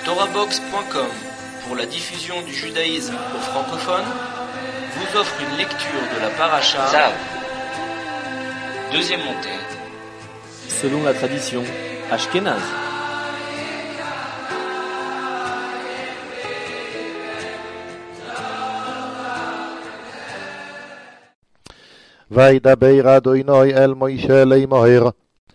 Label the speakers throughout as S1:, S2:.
S1: TorahBox.com, pour la diffusion du judaïsme aux francophones, vous offre une lecture de la paracha
S2: Zav. Deuxième montée.
S3: Selon la tradition ashkénaze.
S4: וידבר אדוני אל מוישה לאמור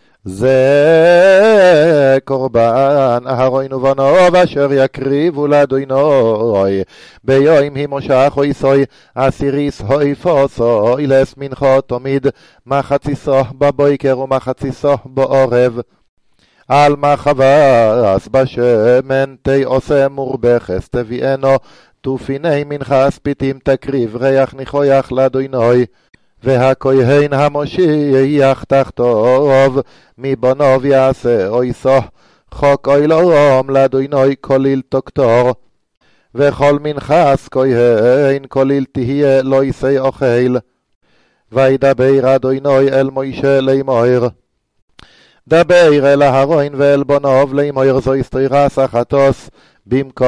S4: זה קורבן אהרון ובניו אשר יקריבו לאדוני ביום הימשך עשוי עשיריס הויפוסו אילס מנחו תמיד מחציסו בבוקר ומחציסו בערב על מחבס בשמן תעשה מורבכס תביאנו תופיני מנחה ספיתים תקריב ריח ניחויח לאדוני והכהן המושיח תחתוב מבניו יעשה אויסו חוק אוילום לאדוני כליל תוקתור וכל מנחס כהן כליל תהיה לא יישא אוכל וידבר אדוני אל מוישה לאמור דבר אל אהרון ואל בניו לאמור זו תירס החטוס במקום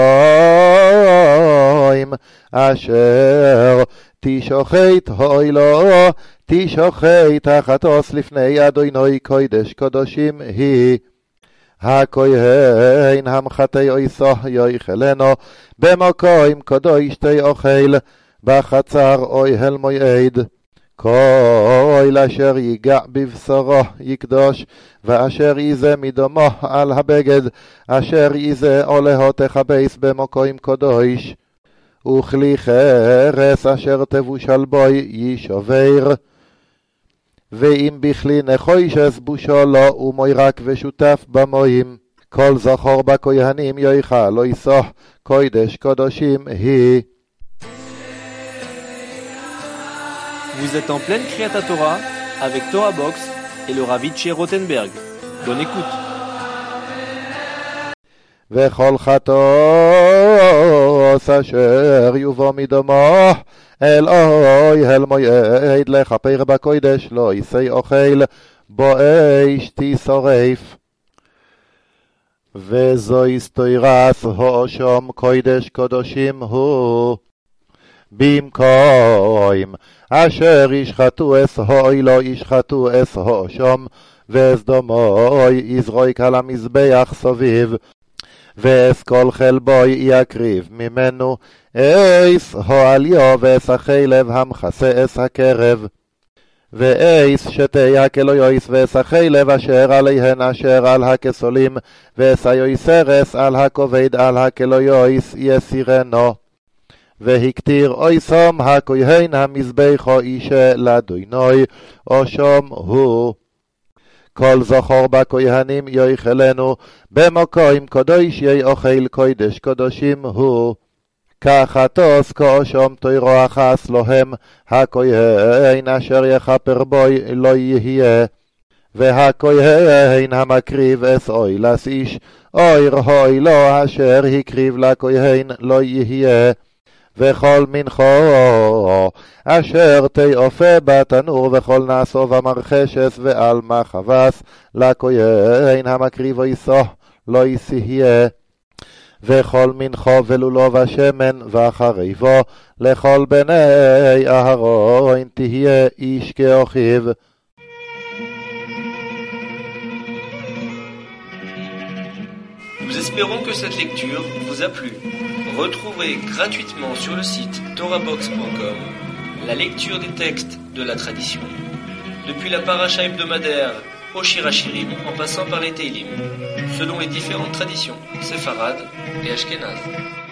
S4: אשר תשוחט הוילו תשוחט החטוס לפני אדוני קודש קודשים היא הכהן המחטא אויסו יאכלנו במקום קדוש תאכל בחצר אוהל מועד כל אשר ייגע בבשרו יקדוש ואשר יזה מדמו על הבגד אשר יזה עולהו תכבס במקום קדוש וכלי חרס אשר תבושל בוי ישובר ואם בכלי נחוישס בושו לו ומוירק ושותף במוים כל זכור בכהנים יאכל לא יסוך קודש קודשים היא.
S3: Vous êtes en pleine Kriyat Torah avec TorahBox et le Rav Itché Rothenberg. Bonne écoute.
S4: וכל חטוס אשר יובא מדמו אל אוהל מועד לכפר בקודש לא יישא אוכל בו אש תשרף וזוהי תירס הושם קודש קודשים הוא במקום אשר ישחטו אס הוילו ישחטו אס הושם וסדומו יזרוק על המזבח סביב ואס כל חלבוי יקריב ממנו אס הועליו ואס החלב המכסה אס הקרב ואס שתי הכלויויס ואס החלב אשר עליהן אשר על הכסולים ואס היויסרס על הכובד על הכלויויס יסירנו והקטיר אויסום הכהן המזבחו אישה לאדוני אושום הוא כל זכור בכהנים יאכלנו במקום קדוש יאכל קודש קודשים הוא כחטוס כאושום תוירו אחס להם הכהן אשר יכפר בוי לא יהיה והכהן המקריב אס אוילס איש אויר הוילו אשר הקריב לכהן לא יהיה וכל מנחו אשר תאופה בתנור וכל נעשו במרחשס ועל מחבס לכהן המקריב איסו לא יסהיה וכל מנחו ולולו ושמן וחריבו לכל בני אהרון תהיה איש כאחיו.
S1: Nous espérons que cette lecture vous a plu. Retrouvez gratuitement sur le site TorahBox.com la lecture des textes de la tradition, depuis la paracha hebdomadaire au Shirachirim en passant par les Teilim, selon les différentes traditions séfarades et ashkénazes.